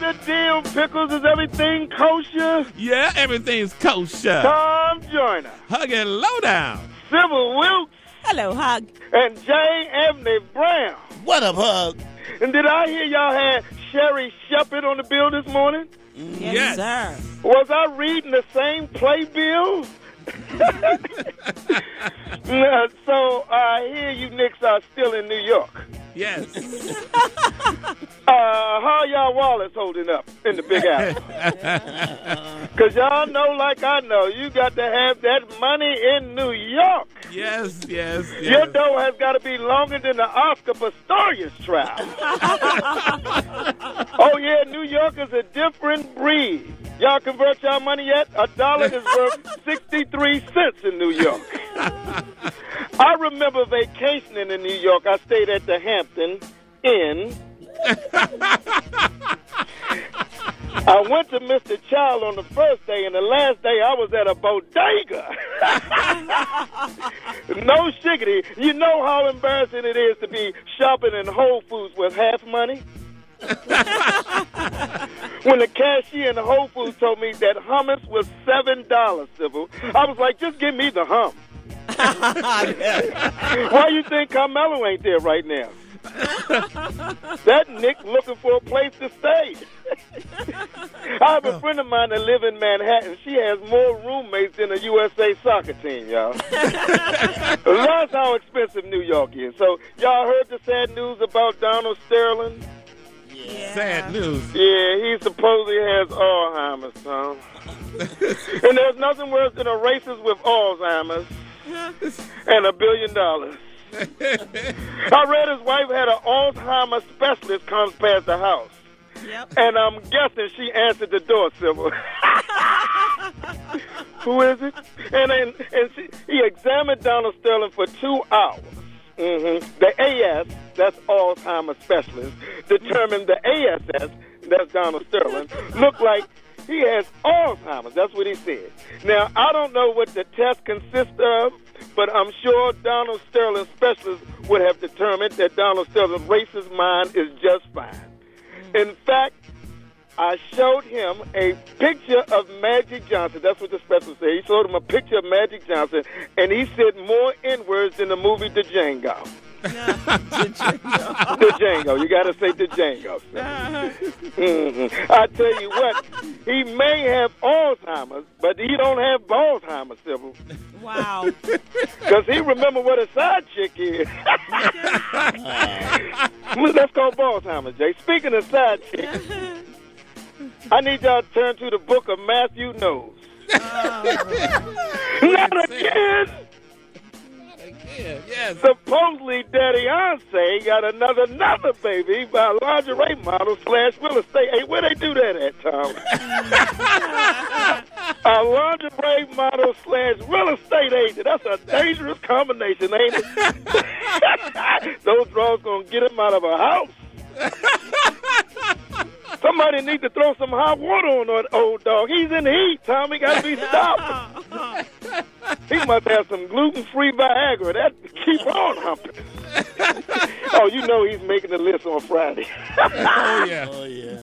the deal, Pickles? Is everything kosher? Yeah, everything's kosher. Tom Joyner. Hug and Lowdown. Sybil Wilkes. Hello, Hug. And J. Ebony Brown. What up, Hug? And did I hear y'all had Sherry Shepard on the bill this morning? Yes, sir. Was I reading the same playbill? So I hear you Knicks are still in New York. Yes. How y'all Wallace holding up in the Big Apple? Because y'all know, like I know, you got to have that money in New York. Yes. Your dough has got to be longer than the Oscar Pistorius trial. Oh, yeah, New York is a different breed. Y'all convert y'all money yet? $1 is worth 63 cents in New York. I remember vacationing in New York. I stayed at the Hampton Inn. I went to Mr. Child on the first day, and the last day I was at a bodega. No shiggity. You know how embarrassing it is to be shopping in Whole Foods with half money? When the cashier in the Whole Foods told me that hummus was $7, Sybil, I was like, just give me the hum. Why you think Carmelo ain't there right now? That Nick looking for a place to stay. I have a friend of mine that live in Manhattan. She has more roommates than a USA soccer team, y'all. That's how expensive New York is. So y'all heard the sad news about Donald Sterling? Yeah. Sad news. Yeah, he supposedly has Alzheimer's, son. And there's nothing worse than a racist with Alzheimer's and $1 billion. I read his wife had an Alzheimer's specialist comes past the house. Yep. And I'm guessing she answered the door, Sybil. Who is it? And he examined Donald Sterling for 2 hours. The AS, that's Alzheimer's specialist, determined the ASS, that's Donald Sterling, looked like he has Alzheimer's. That's what he said. Now, I don't know what the test consists of, but I'm sure Donald Sterling's specialist would have determined that Donald Sterling's racist mind is just fine. In fact, I showed him a picture of Magic Johnson. That's what the specialist said. He showed him a picture of Magic Johnson, and he said more N-words than the movie Django. Django. You got to say Django. I tell you what, he may have Alzheimer's, but he don't have Alzheimer's, Sybil. Wow. Because he remember what a side chick is. Let's go Alzheimer's, Jay. Speaking of side chicks, I need y'all to turn to the book of Matthew Knows. Not again! Yes. Supposedly, Daddy Ansay got another baby by a lingerie model / real estate. Hey, where they do that at, Tom? A lingerie model / real estate agent. That's a dangerous combination, ain't it? Those draws gonna get him out of a house. Somebody need to throw some hot water on that old dog. He's in heat, Tom. He got to be stopped. He must have some gluten-free Viagra. That keep on humping. Oh, you know he's making the list on Friday. Oh, yeah. Oh, yeah.